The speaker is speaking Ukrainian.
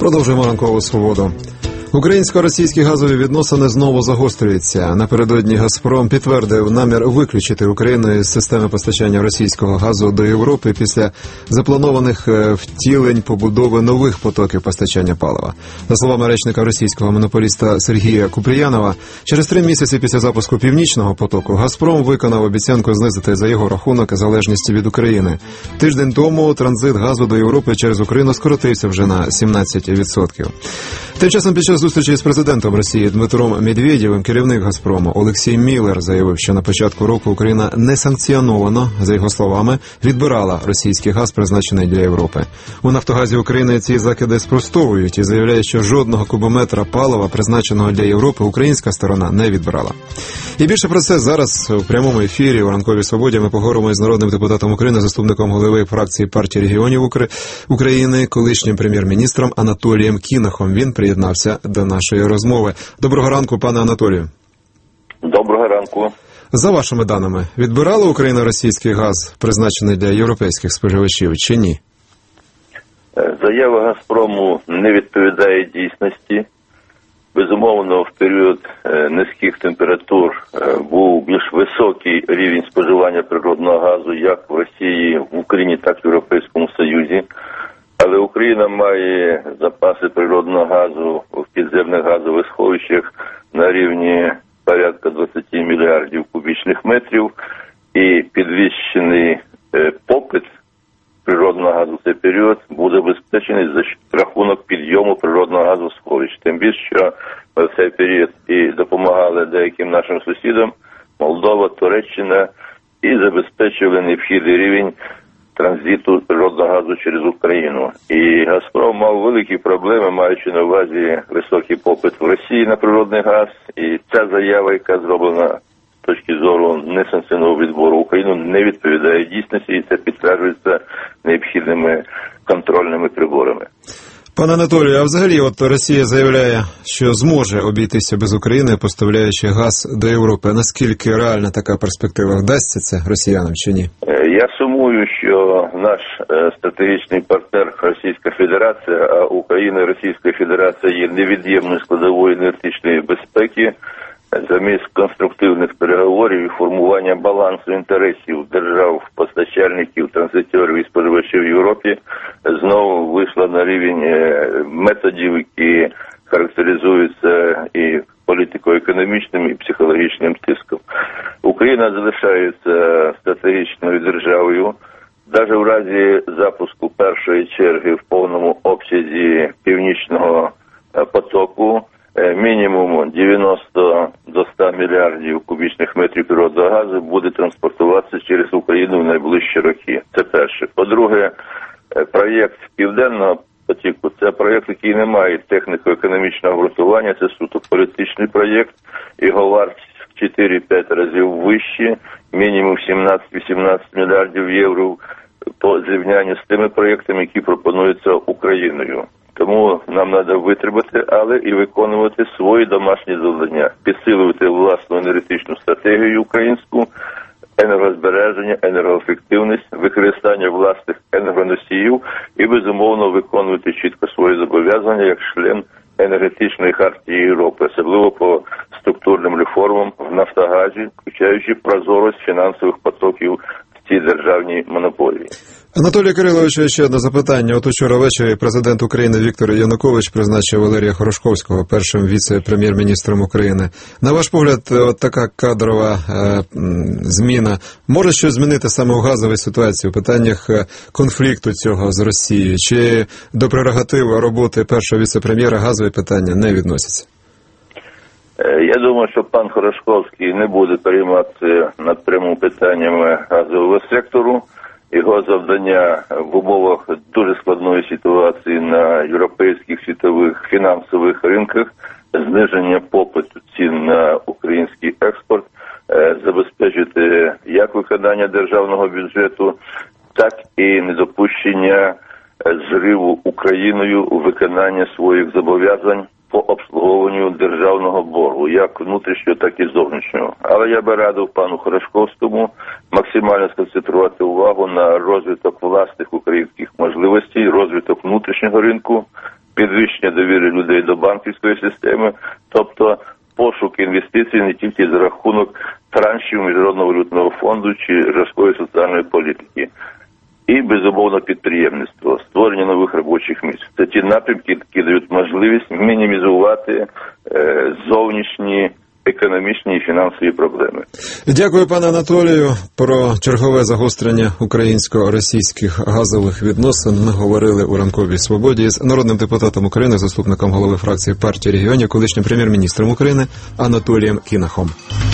Продовжуємо ранкову свободу. Українсько-російські газові відносини знову загострюються. Напередодні «Газпром» підтвердив намір виключити Україну із системи постачання російського газу до Європи після запланованих втілень побудови нових потоків постачання палива. За словами речника російського монополіста Сергія Купріянова, через 3 місяці після запуску «Північного потоку» «Газпром» виконав обіцянку знизити за його рахунок залежність від України. Тиждень тому транзит газу до Європи через Україну скоротився вже на 17%. Тим часом під час зустрічі з президентом Росії Дмитром Медведєвим керівник «Газпрому» Олексій Міллер заявив, що на початку року Україна несанкціоновано, за його словами, відбирала російський газ, призначений для Європи. У «Нафтогазі України» ці закиди спростовують і заявляють, що жодного кубометра палива, призначеного для Європи, українська сторона не відбирала. І більше про це зараз у прямому ефірі у «Ранковій свободі» ми поговоримо із народним депутатом України, заступником голови фракції партії регіонів України, колишнім прем'єр-міністром Анатолієм Кінахом. Він приєднався до нашої розмови. Доброго ранку, пане Анатолію. Доброго ранку. За вашими даними, відбирала Україна російський газ, призначений для європейських споживачів, чи ні? Заява «Газпрому» не відповідає дійсності. Безумовно, в період низьких температур був більш високий рівень споживання природного газу як в Росії, в Україні, так і в Європейському Союзі. Але Україна має запаси природного газу в підземних газових сховищах на рівні порядка 20 мільярдів кубічних метрів, і підвищений попит природного газу в цей період буде забезпечений за рахунок підйому природного газу в сховищ. Тим більше, що в цей період і допомагали деяким нашим сусідам, Молдова, Туреччина, і забезпечили необхідний рівень транзиту природного газу через Україну. І «Газпром» мав великі проблеми, маючи на увазі високий попит в Росії на природний газ. І ця заява, яка зроблена з точки зору несанкціонованого відбору Україну, не відповідає дійсності, і це підтверджується необхідними контрольними приборами. Пане Анатолію, а взагалі от Росія заявляє, що зможе обійтися без України, поставляючи газ до Європи. Наскільки реальна така перспектива? Вдасться це росіянам чи ні? Я сумую, що наш стратегічний партнер Російська Федерація, а Україна і Російська Федерація є невід'ємною складовою енергетичної безпеки, замість конструктивних переговорів і формування балансу інтересів держав, постачальників, транзиторів і споживачів в Європі знову вийшла на рівень методів, які характеризуються і політико-економічним, і психологічним тиском. Україна залишається стратегічною державою. Навіть в разі запуску першої черги в повному обсязі Північного потоку мінімум 90 до 100 мільярдів кубічних метрів природного газу буде транспортуватися через Україну в найближчі роки. Це перше. По-друге, проєкт Південного потоку – це проєкт, який не має техніко-економічного обґрунтування, це суто політичний проєкт. Його вартість в 4-5 разів вищі, мінімум 17-18 мільярдів євро по зрівнянню з тими проєктами, які пропонуються Україною. Тому нам треба витримати, але і виконувати свої домашні завдання, підсилювати власну енергетичну стратегію українську, енергозбереження, енергоефективність, використання власних енергоносіїв і, безумовно, виконувати чітко свої зобов'язання як член енергетичної хартії Європи, особливо по структурним реформам в «Нафтогазі», включаючи прозорість фінансових потоків в цій державній монополії. Анатолій Кирилович, ще одне запитання. От учора ввечері президент України Віктор Янукович призначив Валерія Хорошковського першим віце-прем'єр-міністром України. На ваш погляд, от така кадрова зміна може щось змінити саме в газовій ситуації, у питаннях конфлікту цього з Росією? Чи до прерогатив роботи першого віце-прем'єра газові питання не відносяться? Я думаю, що пан Хорошковський не буде перейматися напряму питаннями газового сектору. Його завдання в умовах дуже складної ситуації на європейських світових фінансових ринках, зниження попиту цін на український експорт, забезпечити як виконання державного бюджету, так і недопущення зриву Україною у виконання своїх зобов'язань по обслуговуванню державного боргу, як внутрішнього, так і зовнішнього. Але я би радив пану Хорошковському максимально сконцентрувати увагу на розвиток власних українських можливостей, розвиток внутрішнього ринку, підвищення довіри людей до банківської системи, тобто пошук інвестицій не тільки за рахунок траншів Міжнародного валютного фонду чи жорсткої соціальної політики. І, безумовно, підприємництво, створення нових робочих місць. Це ті напрямки, які дають можливість мінімізувати зовнішні економічні і фінансові проблеми. Дякую, пане Анатолію. Про чергове загострення українсько-російських газових відносин ми говорили у ранковій свободі з народним депутатом України, заступником голови фракції партії регіонів, колишнім прем'єр-міністром України Анатолієм Кінахом.